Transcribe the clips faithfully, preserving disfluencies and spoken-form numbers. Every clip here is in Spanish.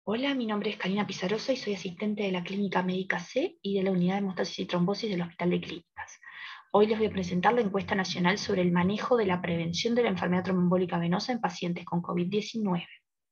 Hola, mi nombre es Karina Pizarosa y soy asistente de la Clínica Médica C y de la Unidad de Hemostasis y Trombosis del Hospital de Clínicas. Hoy les voy a presentar la encuesta nacional sobre el manejo de la prevención de la enfermedad tromboembólica venosa en pacientes con COVID diecinueve.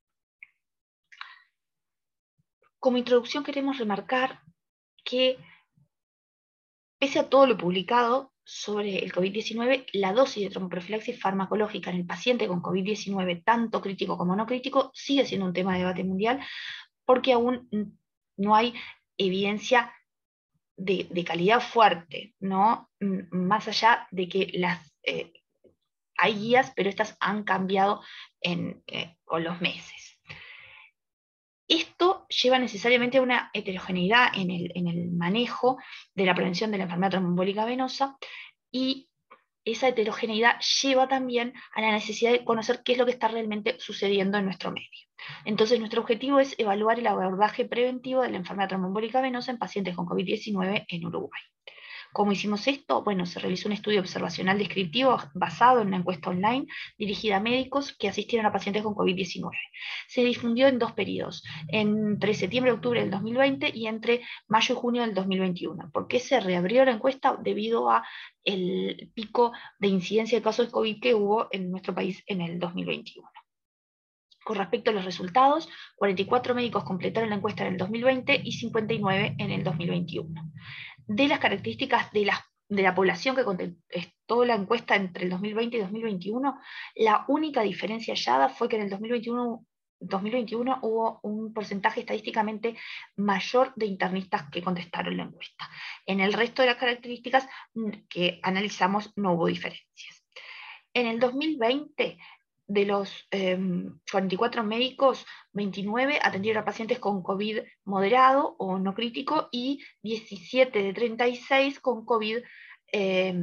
Como introducción queremos remarcar que, pese a todo lo publicado sobre el COVID diecinueve, la dosis de tromboprofilaxis farmacológica en el paciente con COVID diecinueve, tanto crítico como no crítico, sigue siendo un tema de debate mundial porque aún no hay evidencia de, de calidad fuerte, ¿no? Más allá de que las, eh, hay guías, pero estas han cambiado en, eh, con los meses. Esto lleva necesariamente a una heterogeneidad en el, en el manejo de la prevención de la enfermedad tromboembólica venosa, y esa heterogeneidad lleva también a la necesidad de conocer qué es lo que está realmente sucediendo en nuestro medio. Entonces, nuestro objetivo es evaluar el abordaje preventivo de la enfermedad tromboembólica venosa en pacientes con COVID diecinueve en Uruguay. ¿Cómo hicimos esto? Bueno, se realizó un estudio observacional descriptivo basado en una encuesta online dirigida a médicos que asistieron a pacientes con COVID diecinueve. Se difundió en dos periodos, entre septiembre y octubre del dos mil veinte y entre mayo y junio del dos mil veintiuno. ¿Por qué se reabrió la encuesta? Debido a el pico de incidencia de casos de COVID que hubo en nuestro país en el dos mil veintiuno. Con respecto a los resultados, cuarenta y cuatro médicos completaron la encuesta en el dos mil veinte y cincuenta y nueve en el dos mil veintiuno. De las características de la, de la población que contestó la encuesta entre el dos mil veinte y dos mil veintiuno, la única diferencia hallada fue que en el dos mil veintiuno, dos mil veintiuno hubo un porcentaje estadísticamente mayor de internistas que contestaron la encuesta. En el resto de las características que analizamos no hubo diferencias. En el dos mil veinte, de los eh, cuarenta y cuatro médicos, veintinueve atendieron a pacientes con COVID moderado o no crítico y diecisiete de treinta y seis con COVID eh,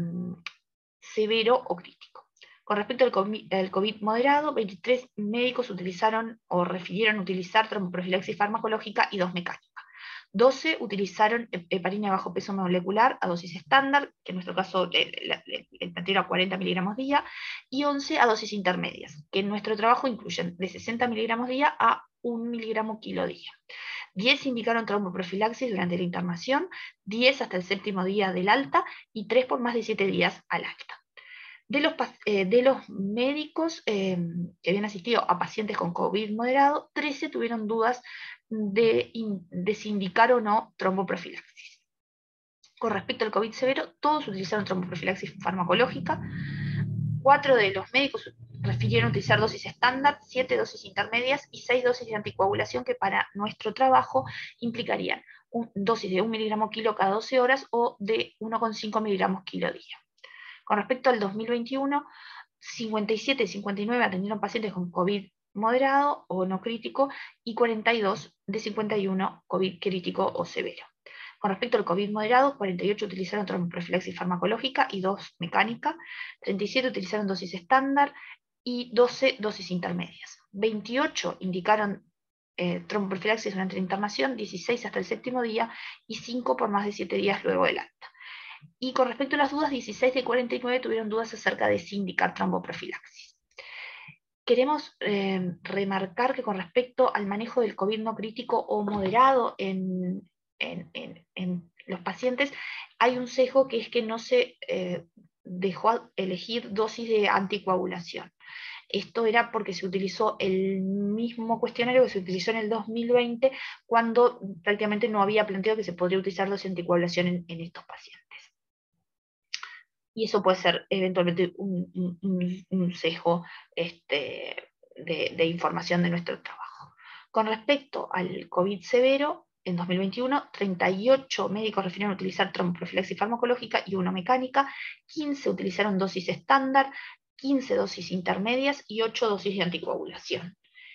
severo o crítico. Con respecto al COVID, al COVID moderado, veintitrés médicos utilizaron o refirieron utilizar tromboprofilaxis farmacológica y dos mecánicas. doce utilizaron heparina bajo peso molecular a dosis estándar, que en nuestro caso el, el, el planteo era cuarenta miligramos día, y once a dosis intermedias, que en nuestro trabajo incluyen de sesenta miligramos día a un miligramo kilo día. diez indicaron tromboprofilaxis durante la internación, diez hasta el séptimo día del alta y tres por más de siete días al alta. De los, eh, de los médicos eh, que habían asistido a pacientes con COVID moderado, trece tuvieron dudas de, de si indicar o no tromboprofilaxis. Con respecto al COVID severo, todos utilizaron tromboprofilaxis farmacológica. Cuatro de los médicos refirieron utilizar dosis estándar, siete dosis intermedias y seis dosis de anticoagulación, que para nuestro trabajo implicarían un, dosis de un miligramo kilo cada doce horas o de uno coma cinco miligramos kilo día. Con respecto al dos mil veintiuno, cincuenta y siete de cincuenta y nueve atendieron pacientes con COVID moderado o no crítico y cuarenta y dos de cincuenta y uno COVID crítico o severo. Con respecto al COVID moderado, cuarenta y ocho utilizaron tromboprofilaxis farmacológica y dos mecánica, treinta y siete utilizaron dosis estándar y doce dosis intermedias. veintiocho indicaron eh, tromboprofilaxis durante la internación, dieciséis hasta el séptimo día y cinco por más de siete días luego del alta. Y con respecto a las dudas, dieciséis de cuarenta y nueve tuvieron dudas acerca de si indicar tromboprofilaxis. Queremos eh, remarcar que con respecto al manejo del COVID no crítico o moderado en, en, en, en los pacientes, hay un sesgo, que es que no se eh, dejó elegir dosis de anticoagulación. Esto era porque se utilizó el mismo cuestionario que se utilizó en el dos mil veinte, cuando prácticamente no había planteado que se podría utilizar dosis de anticoagulación en, en estos pacientes. Y eso puede ser eventualmente un, un, un sesgo este, de, de información de nuestro trabajo. Con respecto al COVID severo, en dos mil veintiuno, treinta y ocho médicos refirieron utilizar tromboprofilaxis farmacológica y uno mecánica, quince utilizaron dosis estándar, quince dosis intermedias y ocho dosis de anticoagulación.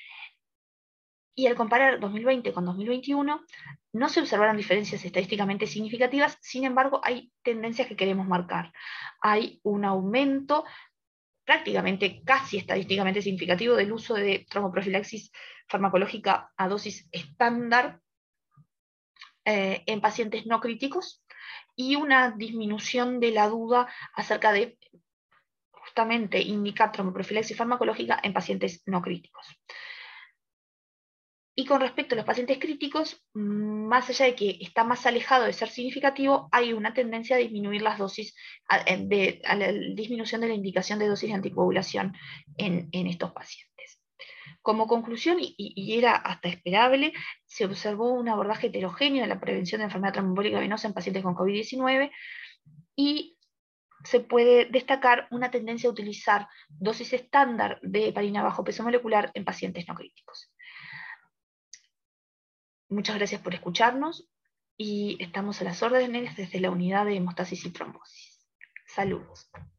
Y al comparar dos mil veinte con dos mil veintiuno, no se observaron diferencias estadísticamente significativas. Sin embargo, hay tendencias que queremos marcar. Hay un aumento prácticamente casi estadísticamente significativo del uso de tromboprofilaxis farmacológica a dosis estándar eh, en pacientes no críticos, y una disminución de la duda acerca de justamente indicar tromboprofilaxis farmacológica en pacientes no críticos. Y con respecto a los pacientes críticos, más allá de que está más alejado de ser significativo, hay una tendencia a disminuir las dosis, a, de, a la disminución de la indicación de dosis de anticoagulación en, en estos pacientes. Como conclusión, y, y, era hasta esperable, se observó un abordaje heterogéneo de la prevención de enfermedad tromboembólica venosa en pacientes con COVID diecinueve, y se puede destacar una tendencia a utilizar dosis estándar de heparina bajo peso molecular en pacientes no críticos. Muchas gracias por escucharnos y estamos a las órdenes desde la unidad de hemostasis y trombosis. Saludos.